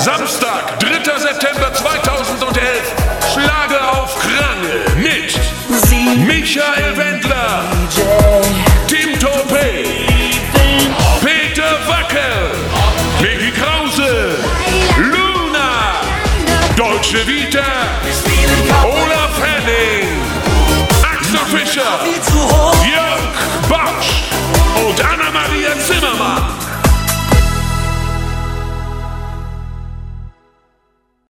Samstag, 3. September 2011. Schlager auf Krangel mit Michael Wendler, Tim Topé, Peter Wackel, Micky Krause, Luna, Deutsche Vita, Olaf Henning, Axel Fischer.